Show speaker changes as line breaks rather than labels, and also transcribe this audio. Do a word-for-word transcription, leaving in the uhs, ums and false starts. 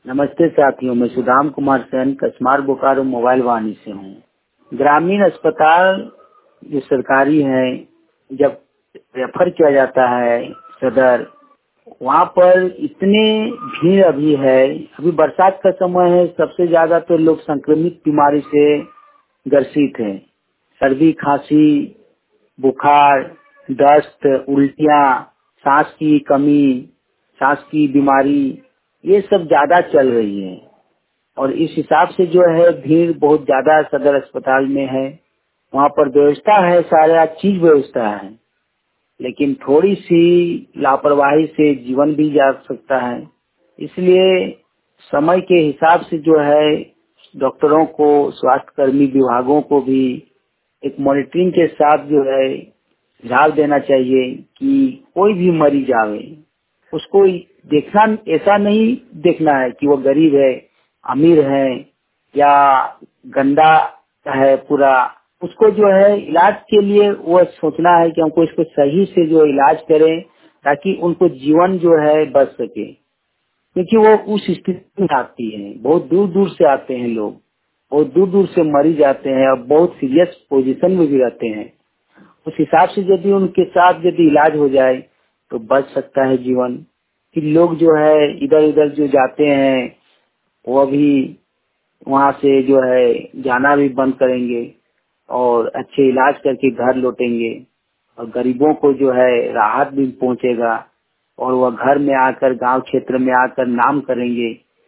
नमस्ते साथियों, मैं सुदाम कुमार सेन कसमार बोकारो मोबाइल वाणी से हूँ। ग्रामीण अस्पताल जो सरकारी है, जब रेफर किया जाता है सदर, वहाँ पर इतने भीड़ अभी है। अभी बरसात का समय है, सबसे ज्यादा तो लोग संक्रमित बीमारी से ग्रसित हैं। सर्दी, खांसी, बुखार, दस्त, उल्टियाँ, सांस की कमी, सांस की बीमारी, ये सब ज्यादा चल रही है। और इस हिसाब से जो है भीड़ बहुत ज्यादा सदर अस्पताल में है। वहाँ पर व्यवस्था है, सारा चीज व्यवस्था है, लेकिन थोड़ी सी लापरवाही से जीवन भी जा सकता है। इसलिए समय के हिसाब से जो है डॉक्टरों को, स्वास्थ्य कर्मी विभागों को भी एक मॉनिटरिंग के साथ जो है सुझाव देना चाहिए कि कोई भी मरीज आवे, उसको देखना, ऐसा नहीं देखना है कि वो गरीब है, अमीर है या गंदा है पूरा। उसको जो है इलाज के लिए वो सोचना है कि हमको इसको सही से जो इलाज करें, ताकि उनको जीवन जो है बच सके। क्योंकि वो उस स्थिति में आती है, बहुत दूर दूर से आते हैं लोग, बहुत दूर दूर से मरीज आते हैं और बहुत सीरियस पोजीशन में भी रहते हैं। उस हिसाब से यदि उनके साथ यदि इलाज हो जाए तो बच सकता है जीवन। फिर लोग जो है इधर उधर जो जाते हैं, वो भी वहाँ से जो है जाना भी बंद करेंगे और अच्छे इलाज करके घर लौटेंगे। और गरीबों को जो है राहत भी पहुँचेगा और वह घर में आकर, गांव क्षेत्र में आकर नाम करेंगे